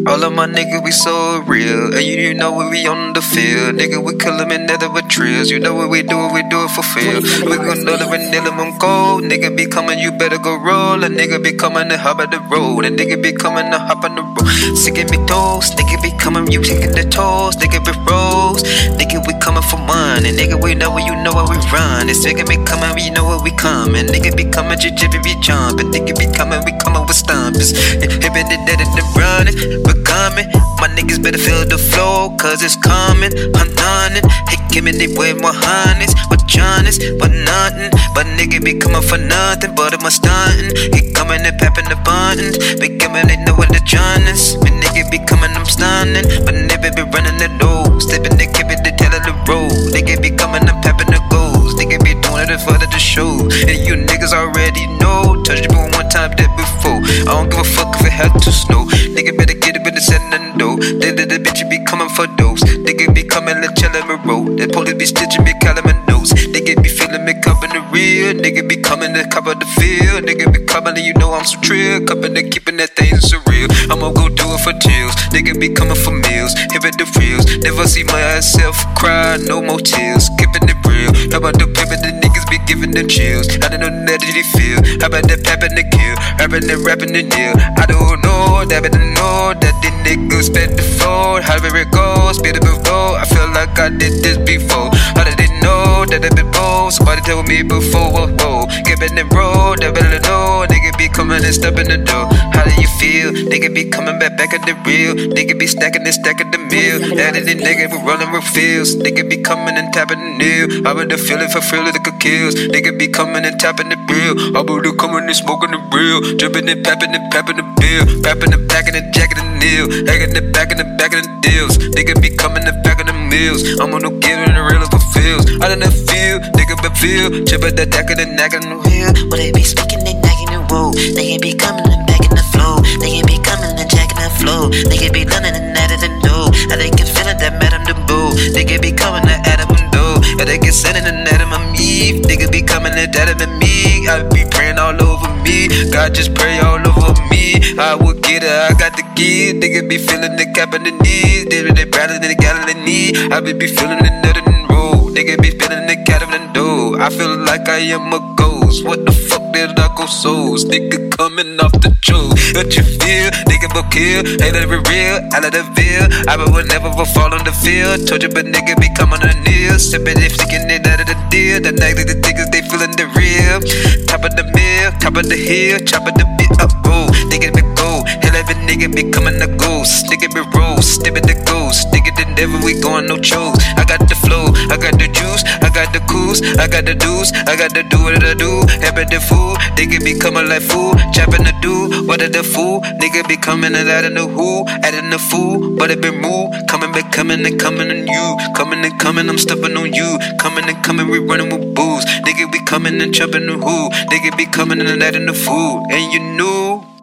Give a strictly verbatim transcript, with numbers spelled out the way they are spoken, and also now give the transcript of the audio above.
All of my niggas, we so real. And you, you know when we on the field. Nigga, we kill them and never with trills. You know what we do, we do it for feel. We gon' know the vanilla on gold. Nigga be coming, you better go roll. A nigga be coming to hop on the road. A nigga be coming to hop on the road. Sickin' me toes, nigga be coming, you taking the toes. Nigga be rose, nigga we coming for money. Nigga we know where you know where we run. It's nigga be coming, we know where we coming. Nigga be coming, you jippy be jumping. Nigga be coming, we coming with stompers. Hip and the dead and the running, but coming. My niggas better feel the flow, cause it's coming. I'm done it. Hey, give me the way more honeys, with Johnny's, but nothing. But nigga be coming for nothing, but I'm a stuntin'. He coming and papping the buttons. Be coming, they know what the John is. My nigga be coming, I'm stunning. But nigga be running the nose, slipping the kid the tail of the road. Nigga be coming, I'm papping the goals. Nigga be doing it for the show. And you niggas already know. Touched you one time, that before. I don't give a fuck if it had to snow. Nigga better get it, better send the dough. Then the, the bitch be coming for those. Nigga be coming, let chillin' me roll. The police be stitching me, calling my nose. Nigga be feeling me, cupping the real. Nigga be coming to cover the field. Nigga be coming and you know I'm so trill. Cupping and keeping that thing surreal. I'ma go do it for chills. Nigga be coming for meals. Hip at the reels. Never see myself cry, no more tears. Keeping it real. How about the paper, the niggas be giving them chills. I don't know that they feel. How about the papping the kill? Rapping the rapping the nail. I don't know, that better know that the niggas spend the floor. However it goes, beat it before. I feel like I did this before. How did they know that they been bold? Somebody told me before, whoa, whoa. Giving them road, that better know. Nigga be coming and stepping the door. How do you feel? Nigga be coming back, back at the real. Nigga be stacking and stacking the meal. That is the nigga be running with fields. Nigga be coming and tapping the nail. I would the feeling for feeling the kills. Nigga be coming and tapping the bill. I would the coming and smoking the real. Dripping and papping and papping the bill. Rapping and packing and jacking the nail. Hacking the back and the back of the deals. Nigga be coming and back of the meals. I'm on no giving the real for feels. I don't know feel, nigga but feel. Chipping the deck and the neck and the wheel. When they be speaking, they knocking the roll. They can be coming and backing the flow. They can be coming and jacking the flow. They can be learning and adding the dough. And they can feel it that madam the boo. They can be coming and adding them dough. And they can send it and adding my me. Nigga be coming and adding me. I be praying all over me. God just pray all over me. I will get it, I got the key. Nigga be feeling the cap in the knees. They they battling in the gallon in the knee. I be be feeling the nut in the road. Nigga be feeling the cat in the door. I feel like I am a ghost. What the fuck did I go souls? Nigga coming off the truth. What you feel? Nigga will kill. Ain't that real? Out of the veil. I would never will fall on the field. Told you, but nigga be coming on the kneel. Sipping it, sticking it out of the deal. The night the niggas, they feeling the real. Top of the mill, top of the hill, chop of the bit up, roll. Nigga be go. Hell of a nigga be coming the ghost. Nigga be roll, stibbing the ghost. Nigga the devil, we going no chose. I got the flow, I got the juice, I got the coos, I got the do's, I got the do what I do. Happy the fool, nigga be coming like fool, chopping the do, what are the fool? Nigga be coming and adding the who, adding the fool, but it been move, coming back, coming and coming on you, coming and coming, I'm stepping on you, coming and coming, we running with booze. Nigga be coming and chopping the who, nigga be coming and adding the fool, and you knew.